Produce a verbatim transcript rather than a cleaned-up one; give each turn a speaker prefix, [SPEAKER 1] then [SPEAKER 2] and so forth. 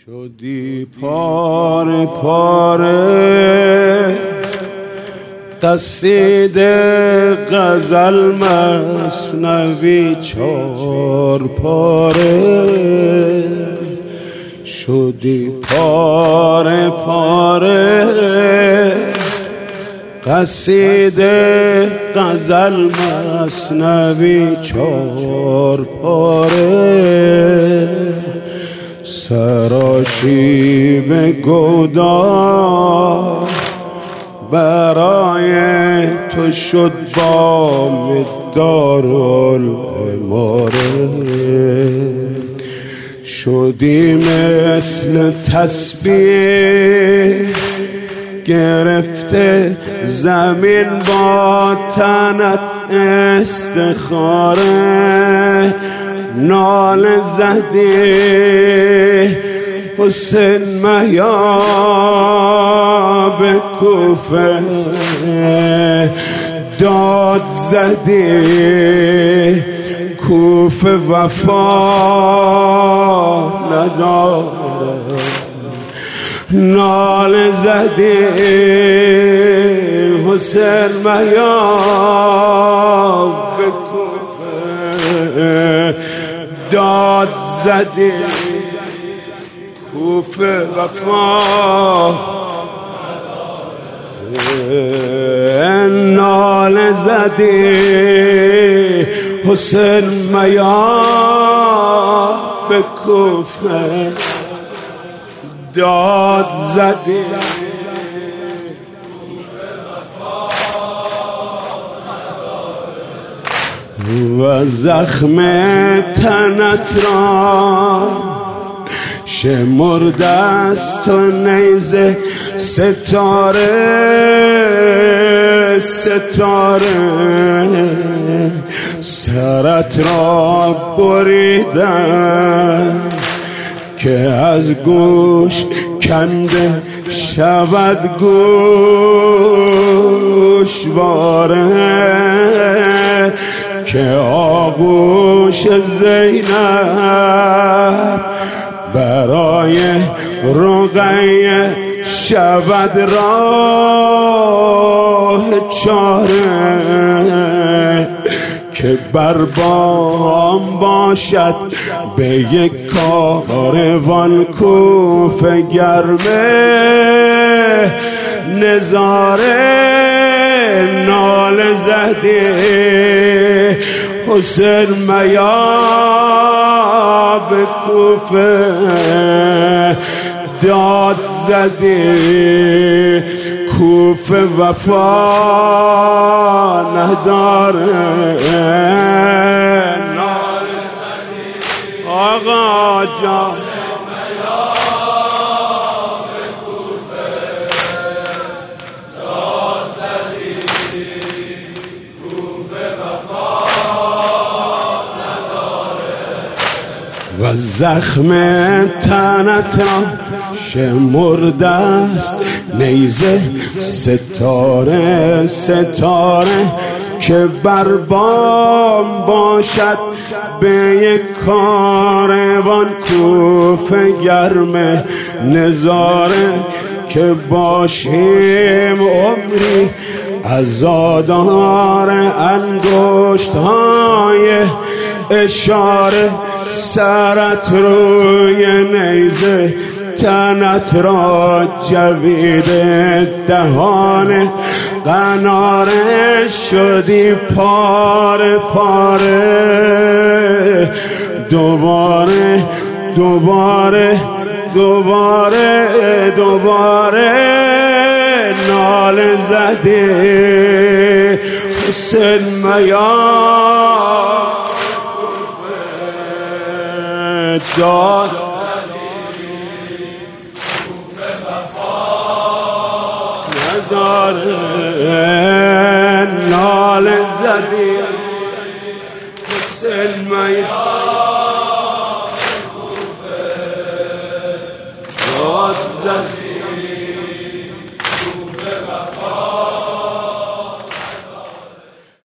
[SPEAKER 1] شدی پاره پاره قصیده غزل مثنوی چار پاره شدی پاره پاره قصیده غزل مثنوی چار پاره سراشیب گودار برای تو شد بام دارالعماره شدی مثل تسبیح گرفته زمین با تنت استخاره نال زدی حسین مهیاب کوفه داد زدی کوفه وفا نداره نال زدی حسین مهیاب کوفه داد زدی کوفه وفا نال زدی حسین میاب کوفه داد زدی و زخم تنت را شمرده است و نیزه ستاره ستاره سرت را بریدن که از گوش کنده شود گوشواره که آغوش زینب برای رقیه شود راه چاره که بر بام باشد به یک کاروان کوفه گرمه نظاره نال زدی حسین میاب کوفه داد زدی کوفه وفا نداره نال زدی آقا جان و زخم تنت را شمرده است نیزه ستاره ستاره که بر بام باشد به یک کاروان کوفه گرم نظاره که باشیم عمری عزادار انگشت های اشاره سرت روی نیزه تنت را جوید دهان قناره شدی پاره پاره دوباره دوباره دوباره دوباره نال زدی حسین میاب داد کوفه وفا نداره نال زدی حسین میاب